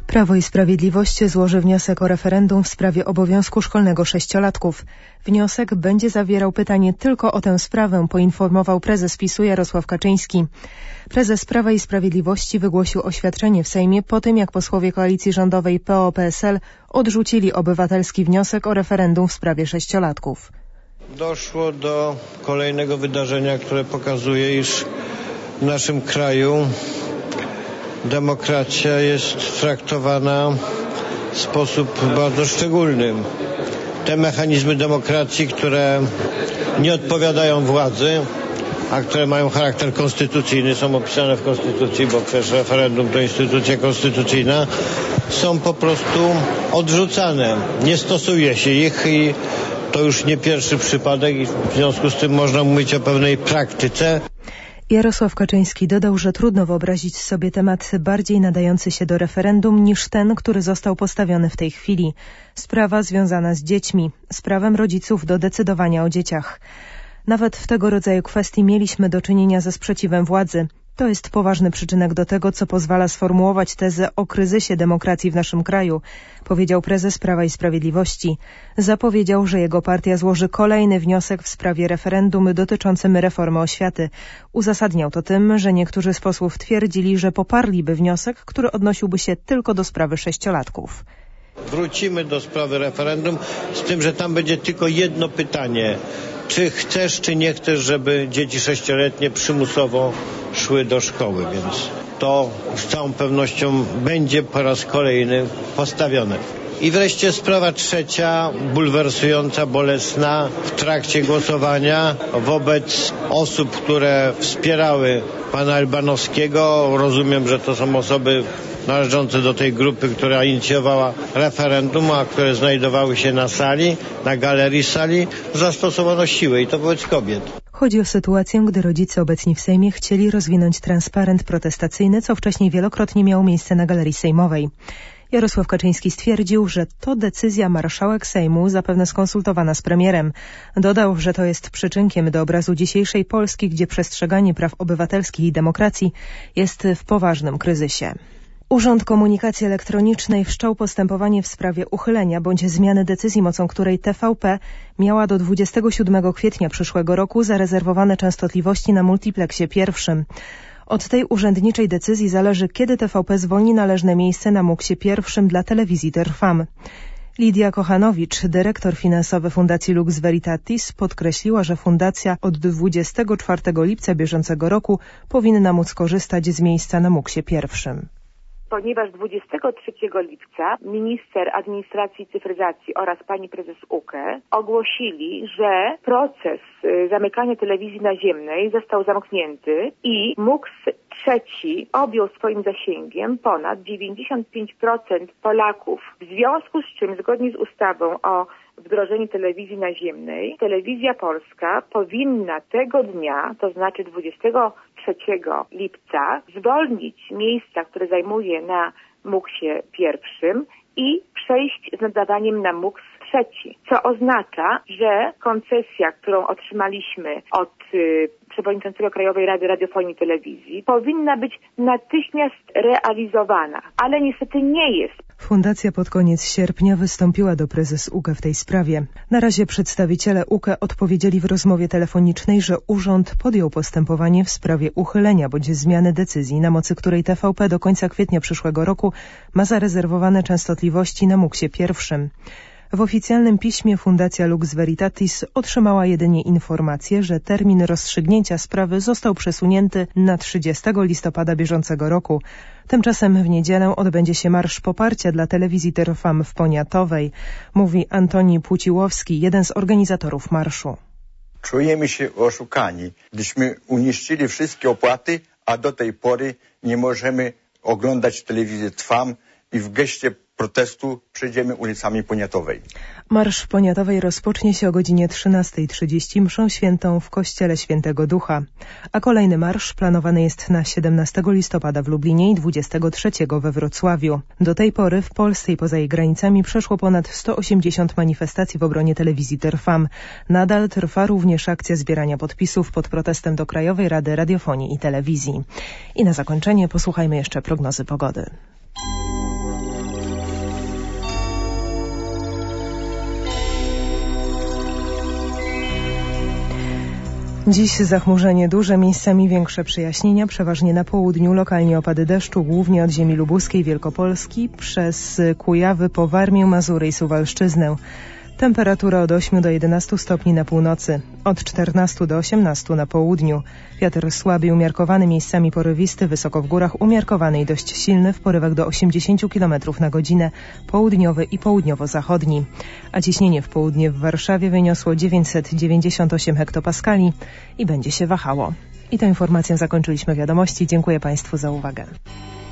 Prawo i Sprawiedliwość złoży wniosek o referendum w sprawie obowiązku szkolnego 6-latków. Wniosek będzie zawierał pytanie tylko o tę sprawę, poinformował prezes PiS-u Jarosław Kaczyński. Prezes Prawa i Sprawiedliwości wygłosił oświadczenie w Sejmie po tym, jak posłowie koalicji rządowej PO-PSL odrzucili obywatelski wniosek o referendum w sprawie 6-latków. Doszło do kolejnego wydarzenia, które pokazuje, iż w naszym kraju demokracja jest traktowana w sposób bardzo szczególny. Te mechanizmy demokracji, które nie odpowiadają władzy, a które mają charakter konstytucyjny, są opisane w Konstytucji, bo przecież referendum to instytucja konstytucyjna, są po prostu odrzucane. Nie stosuje się ich i to już nie pierwszy przypadek i w związku z tym można mówić o pewnej praktyce. Jarosław Kaczyński dodał, że trudno wyobrazić sobie temat bardziej nadający się do referendum niż ten, który został postawiony w tej chwili. Sprawa związana z dziećmi, z prawem rodziców do decydowania o dzieciach. Nawet w tego rodzaju kwestii mieliśmy do czynienia ze sprzeciwem władzy. To jest poważny przyczynek do tego, co pozwala sformułować tezę o kryzysie demokracji w naszym kraju, powiedział prezes Prawa i Sprawiedliwości. Zapowiedział, że jego partia złoży kolejny wniosek w sprawie referendum dotyczącym reformy oświaty. Uzasadniał to tym, że niektórzy z posłów twierdzili, że poparliby wniosek, który odnosiłby się tylko do sprawy 6-latków. Wrócimy do sprawy referendum, z tym, że tam będzie tylko jedno pytanie. Czy chcesz, czy nie chcesz, żeby dzieci 6-letnie przymusowo szły do szkoły, więc to z całą pewnością będzie po raz kolejny postawione. I wreszcie sprawa trzecia, bulwersująca, bolesna. W trakcie głosowania wobec osób, które wspierały pana Elbanowskiego, rozumiem, że to są osoby należące do tej grupy, która inicjowała referendum, a które znajdowały się na sali, na galerii sali, zastosowano siłę i to wobec kobiet. Chodzi o sytuację, gdy rodzice obecni w Sejmie chcieli rozwinąć transparent protestacyjny, co wcześniej wielokrotnie miało miejsce na galerii sejmowej. Jarosław Kaczyński stwierdził, że to decyzja marszałek Sejmu, zapewne skonsultowana z premierem. Dodał, że to jest przyczynkiem do obrazu dzisiejszej Polski, gdzie przestrzeganie praw obywatelskich i demokracji jest w poważnym kryzysie. Urząd Komunikacji Elektronicznej wszczął postępowanie w sprawie uchylenia bądź zmiany decyzji, mocą której TVP miała do 27 kwietnia przyszłego roku zarezerwowane częstotliwości na multipleksie pierwszym. Od tej urzędniczej decyzji zależy, kiedy TVP zwolni należne miejsce na MUX-ie pierwszym dla telewizji Trwam. Lidia Kochanowicz, dyrektor finansowy Fundacji Lux Veritatis, podkreśliła, że fundacja od 24 lipca bieżącego roku powinna móc korzystać z miejsca na MUX-ie pierwszym. Ponieważ 23 lipca minister administracji i cyfryzacji oraz pani prezes UKE ogłosili, że proces zamykania telewizji naziemnej został zamknięty i MUX trzeci objął swoim zasięgiem ponad 95% Polaków, w związku z czym zgodnie z ustawą o wdrożeniu telewizji naziemnej, Telewizja Polska powinna tego dnia, to znaczy 23 lipca, zwolnić miejsca, które zajmuje na MUX-ie pierwszym i przejść z nadawaniem na MUX trzeci, co oznacza, że koncesja, którą otrzymaliśmy od przewodniczącego Krajowej Rady Radiofonii i Telewizji, powinna być natychmiast realizowana, ale niestety nie jest. Fundacja pod koniec sierpnia wystąpiła do prezes UKE w tej sprawie. Na razie przedstawiciele UKE odpowiedzieli w rozmowie telefonicznej, że urząd podjął postępowanie w sprawie uchylenia bądź zmiany decyzji, na mocy której TVP do końca kwietnia przyszłego roku ma zarezerwowane częstotliwości na MUX-ie pierwszym. W oficjalnym piśmie Fundacja Lux Veritatis otrzymała jedynie informację, że termin rozstrzygnięcia sprawy został przesunięty na 30 listopada bieżącego roku. Tymczasem w niedzielę odbędzie się marsz poparcia dla telewizji Trwam w Poniatowej, mówi Antoni Płciłowski, jeden z organizatorów marszu. Czujemy się oszukani, gdyśmy uniszczyli wszystkie opłaty, a do tej pory nie możemy oglądać telewizji Trwam i w geście protestu przejdziemy ulicami Poniatowej. Marsz w Poniatowej rozpocznie się o godzinie 13:30 mszą świętą w kościele Świętego Ducha, a kolejny marsz planowany jest na 17 listopada w Lublinie i 23 we Wrocławiu. Do tej pory w Polsce i poza jej granicami przeszło ponad 180 manifestacji w obronie telewizji Trwam. Nadal trwa również akcja zbierania podpisów pod protestem do Krajowej Rady Radiofonii i Telewizji. I na zakończenie posłuchajmy jeszcze prognozy pogody. Dziś zachmurzenie duże, miejscami większe przejaśnienia, przeważnie na południu, lokalnie opady deszczu, głównie od ziemi lubuskiej, Wielkopolski, przez Kujawy po Warmię, Mazury i Suwalszczyznę. Temperatura od 8 do 11 stopni na północy, od 14 do 18 na południu. Wiatr słaby i umiarkowany, miejscami porywisty, wysoko w górach umiarkowany i dość silny, w porywach do 80 km na godzinę, południowy i południowo-zachodni. A ciśnienie w południe w Warszawie wyniosło 998 hektopaskali i będzie się wahało. I tą informacją zakończyliśmy wiadomości. Dziękuję Państwu za uwagę.